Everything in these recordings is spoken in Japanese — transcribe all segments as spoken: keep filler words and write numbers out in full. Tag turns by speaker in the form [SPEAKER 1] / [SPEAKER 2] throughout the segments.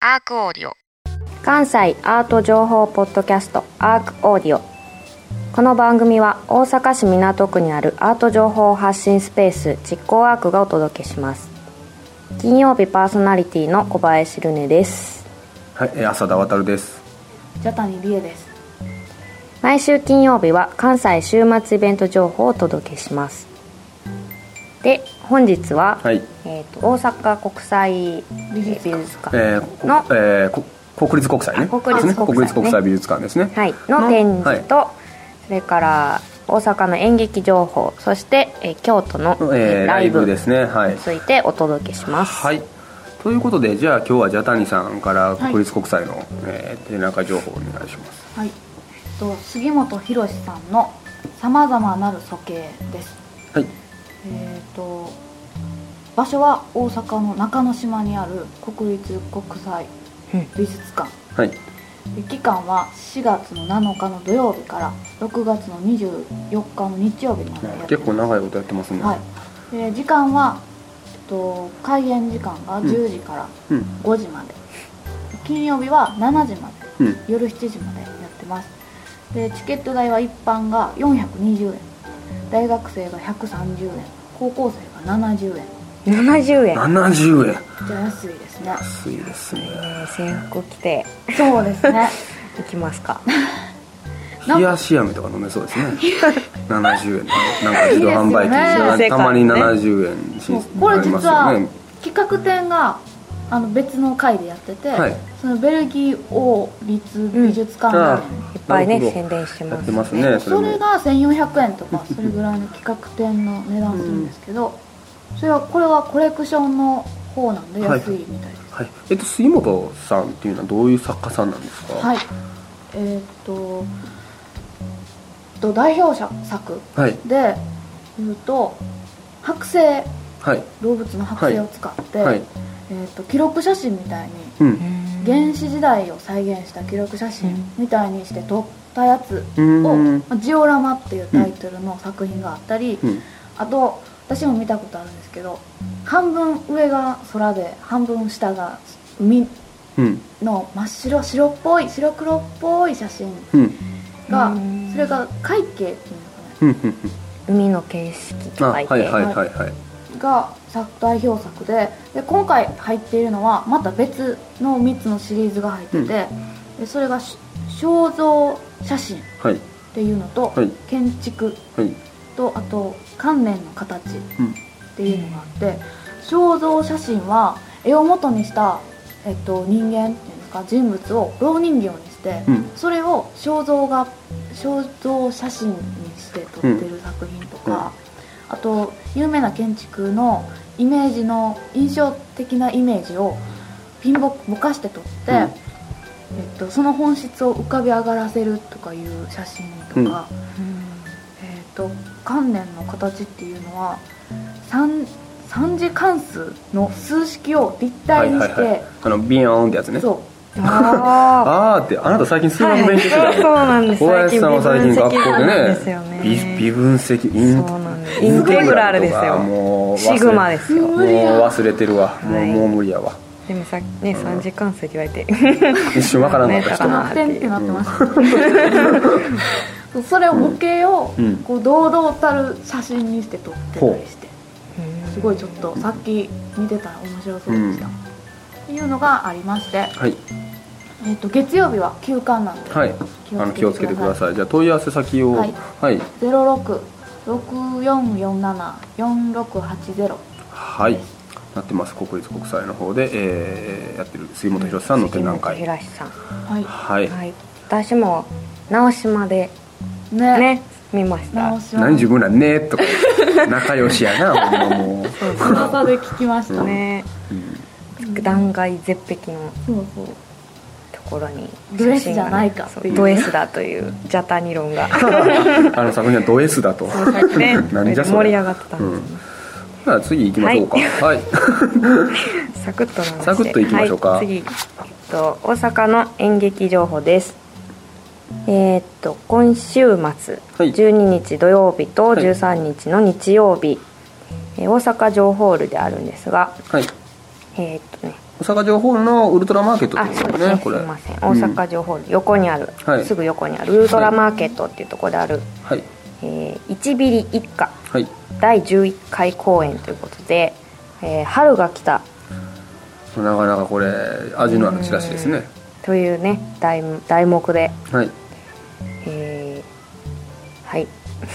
[SPEAKER 1] アークオーディオ、
[SPEAKER 2] 関西アート情報ポッドキャストアークオーディオ。この番組は大阪市港区にあるアート情報発信スペース実行アークがお届けします。金曜日パーソナリティの小林ルネです。
[SPEAKER 3] はい、浅田渉です。
[SPEAKER 4] ジャタニリエです。
[SPEAKER 2] 毎週金曜日は関西週末イベント情報をお届けします。で、本日は、はい、えー、と大阪国際美術館の、
[SPEAKER 3] えーえー、国立国際ね、
[SPEAKER 2] 国立国際ね、
[SPEAKER 3] 国立国際美術館ですね、
[SPEAKER 2] はい、の展示と、はい、それから大阪の演劇情報、そして、えー、京都の、えー、ライブについてお届けします。
[SPEAKER 3] はい、ということで、じゃあ今日はジャタニさんから国立国際の、はい、えー、展覧会情報をお願いします。
[SPEAKER 4] はい、えっと、杉本博さんのさまざまなる素形です。はい、えー、と場所は大阪の中之島にある国立国際美術館、うん、はい、期間はしがつのなのかの土曜日からろくがつのにじゅうよっかの日曜日までやってます。
[SPEAKER 3] 結構長いことやってますね。
[SPEAKER 4] はい、で時間は、えっと、開演時間がじゅうじからごじまで、うん、金曜日はしちじまで、うん、夜しちじまでやってます。でチケット代は一般がよんひゃくにじゅうえん、大学生がひゃくさんじゅうえん、高校生がななじゅうえん。
[SPEAKER 2] ななじゅうえん。
[SPEAKER 3] ななじゅうえん。
[SPEAKER 4] じゃあ安いですね。
[SPEAKER 3] 安いですね。
[SPEAKER 2] えー、制服着て。
[SPEAKER 4] そうですね。
[SPEAKER 2] 行きますか。
[SPEAKER 3] 冷やし飴とか飲めそうですね。ななじゅうえん。なんか自動販売機、ね、たまにななじゅうえんし、ね、
[SPEAKER 4] これ実は企画展があの別の会でやってて、はい、そのベルギー王立美術館が、うん、いっ
[SPEAKER 2] ぱいね宣伝してます。やってます
[SPEAKER 3] ね。
[SPEAKER 4] それがせんよんひゃくえんとかそれぐらいの企画展の値段するんですけど、うん、それはこれはコレクションの方なんで安いみたいです。
[SPEAKER 3] はいはい、えっと杉本さんっていうのはどういう作家さんなんですか？
[SPEAKER 4] はい、えー、っとと代表作でいうと剥製、はい、動物の剥製を使って、はいはい、えー、と記録写真みたいに、うん、原始時代を再現した記録写真みたいにして撮ったやつを、うん、ジオラマっていうタイトルの作品があったり、うん、あと私も見たことあるんですけど、半分上が空で半分下が海の真っ白白っぽい白黒っぽい写真が、うん、それが海景っていうのかな、
[SPEAKER 2] 海の景色と書いて、はいはいはいはい、
[SPEAKER 4] が代表作 で, で今回入っているのはまた別のみっつのシリーズが入ってて、うん、でそれが肖像写真っていうのと、はい、建築と、はい、あと観念の形っていうのがあって、うん、肖像写真は絵を元にした、えっと、人間っていうんですか、人物を蝋人形にして、うん、それを肖像画肖像写真にして撮ってる作品とか、うん、あと有名な建築のイメージの印象的なイメージをピンボぼかして撮って、うん、えっと、その本質を浮かび上がらせるとかいう写真とか、うん、えっと観念の形っていうのは 3, 3次関数の数式を立体にして、はいはいはい、
[SPEAKER 3] あのビヨーンってやつね。
[SPEAKER 4] そう
[SPEAKER 3] ああーって、あなた最近数学勉強してた、ね、はい、
[SPEAKER 2] そうなんです。
[SPEAKER 3] 小林さんは最近学校でね、微, 微分積イン
[SPEAKER 2] そうなんです、インテグラルですよ。もうシグマですよ。
[SPEAKER 3] もう忘れてるわ、はい、もうもう無理やわ。
[SPEAKER 2] でもさっきね、さん次関数って言われて
[SPEAKER 3] 一瞬わからなかった人
[SPEAKER 4] なってってなってました、うん、それを模型をこう堂々たる写真にして撮ってたりして、うん、すごいちょっとさっき見てたら面白そうでした、うん、っていうのがありまして、はい、えー、と月曜日は休館なんで、はい、
[SPEAKER 3] 気をつけてください。じゃあ問い合わせ先を、はいはい、
[SPEAKER 4] ゼロろく ろくよんよんなな よんろくはちゼロ、
[SPEAKER 3] はい、なってます。国立国際の方で、えー、やってる杉本博さんの展覧会。
[SPEAKER 2] 杉本博さん、
[SPEAKER 4] はい
[SPEAKER 2] はいはい、私も直島で ね, ね見ました。
[SPEAKER 3] 何自分らねとか仲良しやなほんまもう
[SPEAKER 4] 噂で聞きました
[SPEAKER 2] ね、うん、断崖絶壁の
[SPEAKER 4] そうそう
[SPEAKER 2] ところに
[SPEAKER 4] ド S じゃないかっていう、ね、
[SPEAKER 2] ド S だというジャタニ論が
[SPEAKER 3] あの作品はド S だと
[SPEAKER 2] ね、何じゃそれ盛り上がってたんです、ね、うん、
[SPEAKER 3] じゃあ次行きましょうか。はい、はい、
[SPEAKER 2] サクッと
[SPEAKER 3] サクッと行きましょうか、
[SPEAKER 2] はい、次、えっと、大阪の演劇情報です。えー、っと今週末、はい、じゅうににち土曜日とじゅうさんにちの日曜日、はい、えー、大阪城ホールであるんですが、はい、えー、っとね
[SPEAKER 3] 大阪城ホールのウルトラマーケットっていうね、これ。
[SPEAKER 2] すいません、大阪城ホール横にある、うん、すぐ横にあるウルトラマーケットっていうところである、はい、えー、いちビリ一家、はい、だいじゅういっかい公演ということで、えー、春が来た、
[SPEAKER 3] なかなかこれ味のあるチラシですね
[SPEAKER 2] というね 題, 題目で、
[SPEAKER 3] はい、
[SPEAKER 2] えー、はい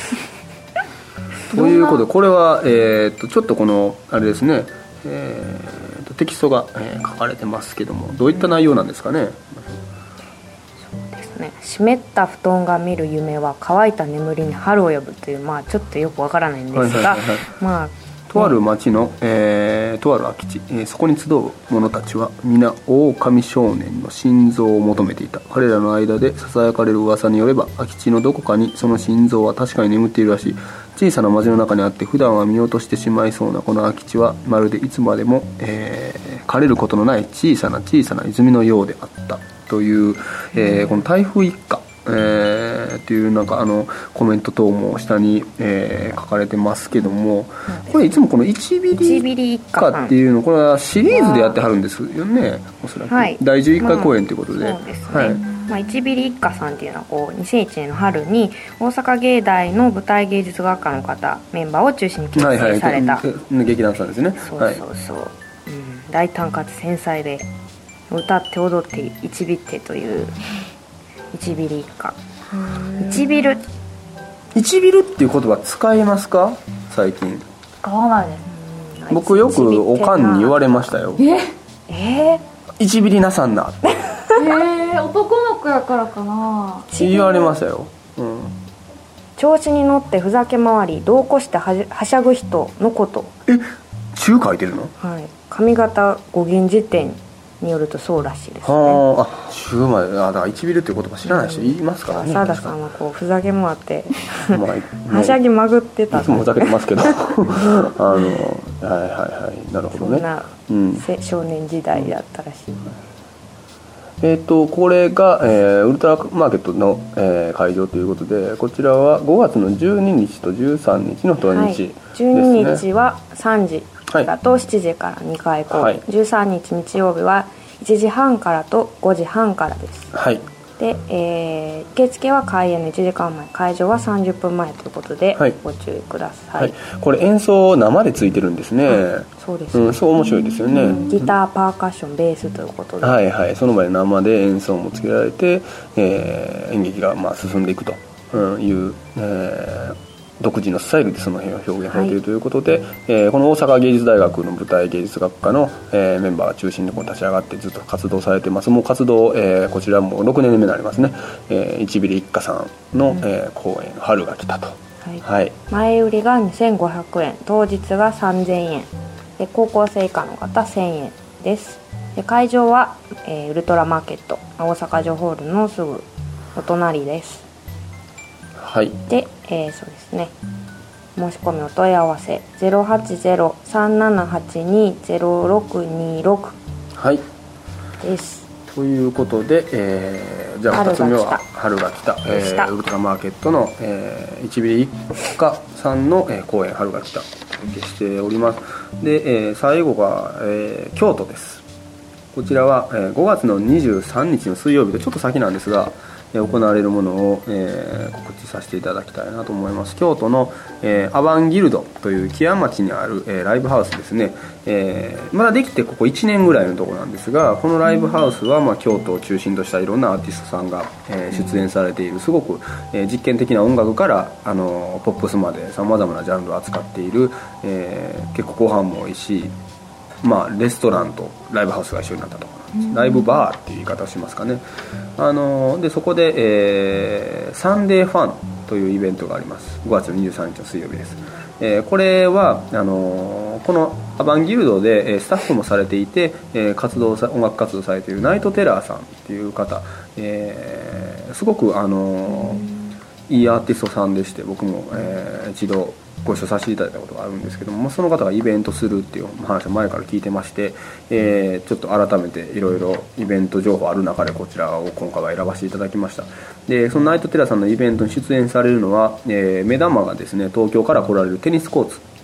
[SPEAKER 3] ということで、これは、えー、っとちょっとこのあれですね、えー、とテキストが、えー、書かれてますけども、どういった内容なんですかね。うん、
[SPEAKER 2] そうですね、湿った布団が見る夢は乾いた眠りに春を呼ぶという、まあちょっとよくわからないんですが、はいはいはいはい、まあ
[SPEAKER 3] とある町の、えー、とある空き地、えー、そこに集う者たちは皆狼少年の心臓を求めていた。彼らの間でささやかれる噂によれば、空き地のどこかにその心臓は確かに眠っているらしい。小さな町の中にあって普段は見落としてしまいそうなこの空き地は、まるでいつまでも、えー、枯れることのない小さな小さな泉のようであったという、えー、この台風一過、えー、っていうなんかあのコメント等も下に、えー、書かれてますけども、これいつもこのいちビリ一家っていうの、これはシリーズでやってはるんですよね、おそらく、はい、だいじゅういっかい公演ということで、
[SPEAKER 2] まあ、そうですね、はい、まあ、いちビリ一家さんっていうのはこうにせんいちねんの春に大阪芸大の舞台芸術学科の方メンバーを中心に結成された、
[SPEAKER 3] はいはい、劇団さんですね。
[SPEAKER 2] そうそうそう、はい、うん、大胆かつ繊細で歌って踊っていちびってといういちビリ一家。いちビル
[SPEAKER 3] いちビルっていう言葉使いますか最近。
[SPEAKER 4] 使わないです。
[SPEAKER 3] 僕よくおかんに言われましたよ。
[SPEAKER 2] ええ
[SPEAKER 3] いちビリなさんなって
[SPEAKER 4] えー、男の子やからかな
[SPEAKER 3] 言われましたよ、うん、
[SPEAKER 2] 調子に乗ってふざけ回り度を越してはしゃぐ人のこと。
[SPEAKER 3] え、中書いてるの。
[SPEAKER 2] はい、上方語源辞典によるとそうらしいですね。
[SPEAKER 3] はあ、中まで、あ、だからいちビルっていう言葉知らない人いますからね。
[SPEAKER 2] 浅田さんはこうふざけ回ってはしゃぎまぐってた。
[SPEAKER 3] いつもふざけてますけどあの、はいはいはい、なるほどね。
[SPEAKER 2] そんな、うん、少年時代だったらしい、うん、
[SPEAKER 3] えー、とこれが、えー、ウルトラマーケットの、えー、会場ということで、こちらはごがつのじゅうににちとじゅうさんにちの土日ですね、はい、
[SPEAKER 2] じゅうににちはさんじからとしちじからにかい公演、はい、じゅうさんにち日曜日はいちじはんからとごじはんからです、はい、で、えー、受付は開演のいちじかんまえ、会場はさんじゅっぷんまえということで、はい、ご注意ください、はい、
[SPEAKER 3] これ演奏生でついてるんですね、うん、
[SPEAKER 2] そうですね、
[SPEAKER 3] うん、そう面白いですよね、うん、
[SPEAKER 2] ギター、パーカッション、ベースということで、
[SPEAKER 3] はいはい、その場で生で演奏もつけられて、えー、演劇がまあ進んでいくという、えー独自のスタイルでその辺を表現されているということで、はい、えー、この大阪芸術大学の舞台芸術学科の、えー、メンバーが中心でこう立ち上がってずっと活動されています。もう活動、えー、こちらもろくねんめになりますね、えー、いちビリ一家さんの、うん、えー、公演春が来たと、はいはい、
[SPEAKER 2] 前売りがにせんごひゃくえん、当日がさんぜんえんで、高校生以下の方せんえんです。で会場は、えー、ウルトラマーケット大阪城ホールのすぐお隣です。
[SPEAKER 3] はい、
[SPEAKER 2] で、えー、そうですね、申し込みお問い合わせ ゼロはちゼロ さんななはちに ゼロろくにろく
[SPEAKER 3] はい
[SPEAKER 2] です。
[SPEAKER 3] ということで、えー、じゃあふたつめは春が来た、えー、ウルトラマーケットの、えー、いちビリ一家さんの、えー、公演春が来たお受けしております。で、えー、最後が、えー、京都です。こちらは、えー、ごがつのにじゅうさんにちの水曜日でちょっと先なんですが、行われるものを、えー、告知させていただきたいなと思います。京都の、えー、アバンギルドという木屋町にある、えー、ライブハウスですね、えー、まだできてここいちねんぐらいのところなんですが、このライブハウスは、まあ、京都を中心としたいろんなアーティストさんが、えー、出演されているすごく、えー、実験的な音楽からあのポップスまでさまざまなジャンルを扱っている、えー、結構ご飯も美味しい、まあ、レストランとライブハウスが一緒になったところ、ライブバーっていう言い方をしますかね。あのでそこで、えー、サンデーファンというイベントがあります。ごがつのにじゅうさんにちの水曜日です。えー、これはあのこのアバンギルドで、えー、スタッフもされていて、えー、活動さ音楽活動されているナイトテラーさんっていう方、えー、すごくあのいいアーティストさんでして、僕も、えー、一度ご一緒させていただいたことがあるんですけども、その方がイベントするっていう話を前から聞いてまして、えー、ちょっと改めていろいろイベント情報ある中でこちらを今回は選ばせていただきました。でそのナイトテラさんのイベントに出演されるのは、えー、目玉がですね、東京から来られるテニスコーツ、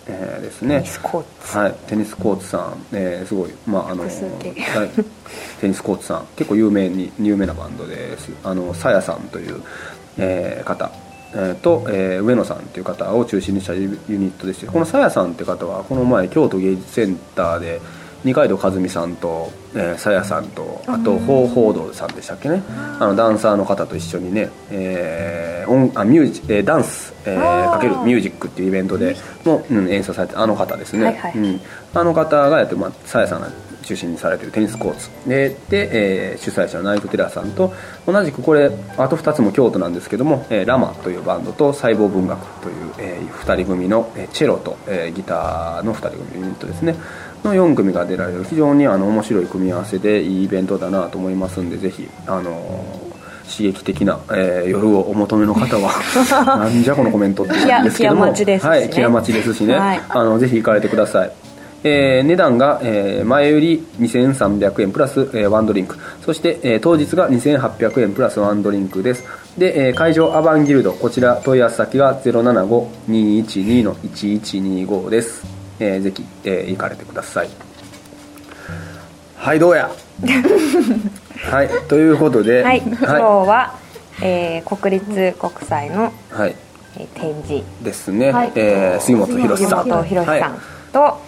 [SPEAKER 3] えー、ですね。
[SPEAKER 2] テニスコーツ、
[SPEAKER 3] はい、テニスコーツさん、えー、すごい、まああのはい、テニスコーツさん結構有名に有名なバンドです。あのさやさんという、えー、方、えー、と、えー、上野さんという方を中心にしたユニットでして、このさやさんという方はこの前京都芸術センターで二階堂和美さんとさや、えー、さんとあと方法堂さんでしたっけね、あのダンサーの方と一緒にね、えー、音あミュージ、えー、ダンス、えー、かけるミュージックっていうイベントでも、うん、演奏されて、あの方ですね、はいはい、うん、あの方がやって、まあ、さやさんが中心にされているテニスコーツで、で、えー、主催者のナイトテラーさんと同じく、これあとふたつも京都なんですけども、えー、ラマというバンドと細胞文学という、えー、ふたり組の、えー、チェロと、えー、ギターのふたり組のユニットですねのよん組が出られる非常にあの面白い組み合わせでいいイベントだなと思いますんで、ぜひあのー、刺激的な、えー、夜をお求めの方はなんじゃこのコメントって言うんですけども、
[SPEAKER 2] 木屋町ですしね、
[SPEAKER 3] はい、木屋町ですしね、はい、あのぜひ行かれてください。えー、値段が、えー、前売りにせんさんびゃくえんプラス、えー、ワンドリンク、そして、えー、当日がにせんはっぴゃくえんプラスワンドリンクです。で、えー、会場アバンギルド、こちら問い合わせ先が ゼロななご にーいちに のいちいちにご です。えー、ぜひ、えー、行かれてください。はいどうやはいということで、
[SPEAKER 2] はい、今日は、えー、国立国際の、
[SPEAKER 3] はい
[SPEAKER 2] えー、展示
[SPEAKER 3] ですね、はい、えー、杉本博さん
[SPEAKER 2] 杉本博さんと、はい、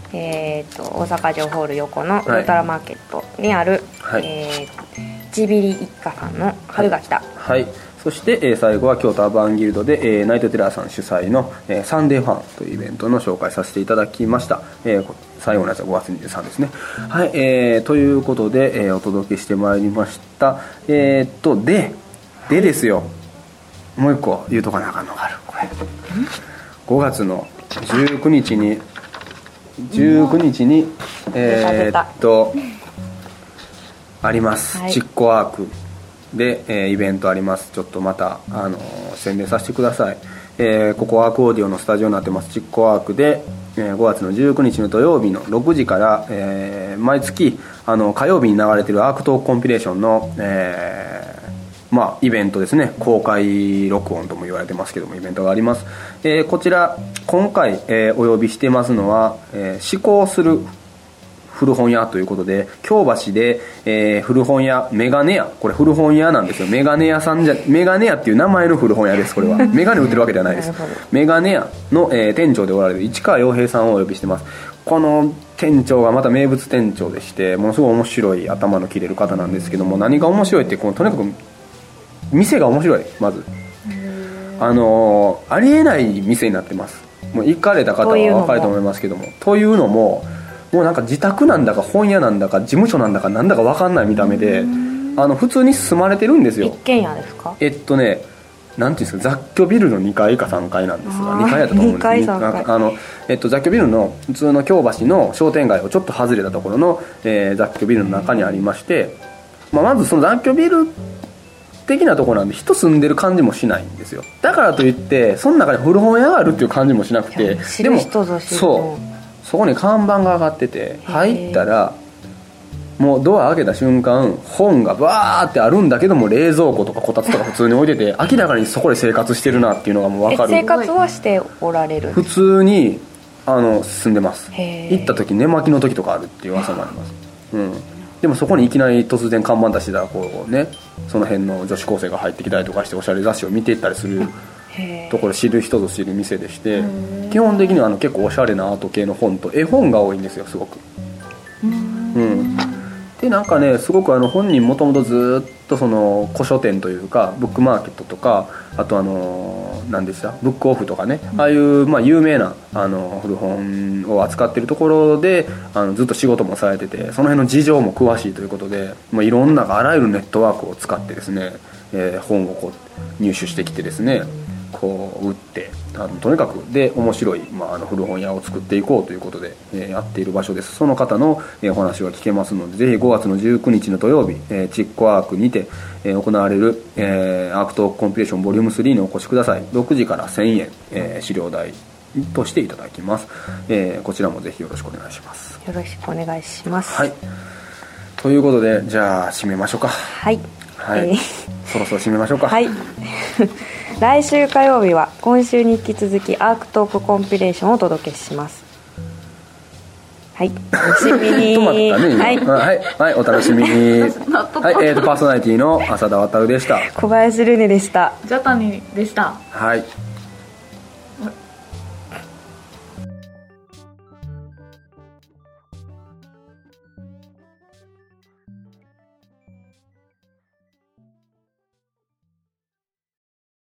[SPEAKER 2] えー、と大阪城ホール横のウルトラマーケットにある、はい、えー、ジビリ一家さんの春が来た、
[SPEAKER 3] はい、はい、そして、えー、最後は京都アバンギルドで、えー、ナイトテラーさん主催の、えー、サンデーファンというイベントの紹介させていただきました。えー、最後のやつはごがつにじゅうさんですね。はい、えー、ということで、えー、お届けしてまいりました。えー、っとででですよ、もう一個言うとかなあかんのがある。これごがつのじゅうくにちにじゅうくにちにえー、っとあります、はい、チッコアークで、えー、イベントあります。ちょっとまた、あのー、宣伝させてください。えー、ここアークオーディオのスタジオになってますチッコアークで、えー、ごがつのじゅうくにちの土曜日のろくじから、えー、毎月あの火曜日に流れているアークトークコンピレーションの、えーまあ、イベントですね、公開録音とも言われてますけどもイベントがあります。えー、こちら今回、えー、お呼びしてますのは、えー、思考する古本屋ということで、京橋で、えー、古本屋メガネ屋、これ古本屋なんですよ。メガネ屋さんじゃ、メガネ屋っていう名前の古本屋です。これはメガネ売ってるわけではないです。メガネ屋の、えー、店長でおられる市川洋平さんをお呼びしてます。この店長がまた名物店長でして、ものすごい面白い頭の切れる方なんですけども、何が面白いってこのとにかく店が面白い。まずあのー、ありえない店になってます。もう行かれた方は分かると思いますけども、というのももうなんか自宅なんだか本屋なんだか事務所なんだかなんだか分かんない見た目で、あの普通に住まれてるんですよ。
[SPEAKER 2] 一軒家ですか？
[SPEAKER 3] えっとね、なんていうんですか、雑居ビルのにかいかさんかいなんですが、にかいだと思うんです。にかいさんかい、あの、えっと、雑居ビルの普通の京橋の商店街をちょっと外れたところの、えー、雑居ビルの中にありまして、まあ、まずその雑居ビル的なところなんで人住んでる感じもしないんですよ。だからといってその中に古本屋があるっていう感じもしなくて、
[SPEAKER 2] でもそう
[SPEAKER 3] そこに看板が上がってて、入ったらもうドア開けた瞬間本がバーってあるんだけども、冷蔵庫とかこたつとか普通に置いてて明らかにそこで生活してるなっていうのがもう分かる。
[SPEAKER 2] 生活はしておられる？
[SPEAKER 3] 普通にあの住んでます。行った時寝巻きの時とかあるっていう噂もあります。うん、でもそこにいきなり突然看板出してたらこうね、その辺の女子高生が入ってきたりとかしておしゃれ雑誌を見ていったりするところ、知る人ぞ知る店でして、基本的にはあの結構おしゃれなアート系の本と絵本が多いんですよ、すごく。うん、でなんかね、すごくあの本人もともとずっとその古書店というかブックマーケットとか、あとあの何でしたブックオフとかね、ああいうまあ有名なあの古本を扱ってるところであのずっと仕事もされてて、その辺の事情も詳しいということで、まあ、いろんなあらゆるネットワークを使ってですね、えー、本をこう入手してきてですね、こう売ってあのとにかくで面白い、まあ、あの古本屋を作っていこうということで、えー、やっている場所です。その方の、えー、お話が聞けますので、ぜひごがつのじゅうくにちの土曜日、えー、チッコアークにて、えー、行われる、えー、アークトークコンピレーションボリュームスリーにお越しください。ろくじからせんえん、えー、資料代としていただきます。えー、こちらもぜひよろしくお願いします。
[SPEAKER 2] よろしくお願いします。
[SPEAKER 3] はい、ということでじゃあ締めましょうか。
[SPEAKER 2] はい、
[SPEAKER 3] はい、えー、そろそろ締めましょうか。
[SPEAKER 2] はい来週火曜日は今週に引き続きアークトークコンピレーションをお届けします。はい、楽しみに。
[SPEAKER 3] 止まったね、はい、はい、はい、お楽しみに。はい、えーとパーソナリティの浅田渉でした。
[SPEAKER 2] 小林ルネでした。
[SPEAKER 4] ジャタニでした。
[SPEAKER 3] はい。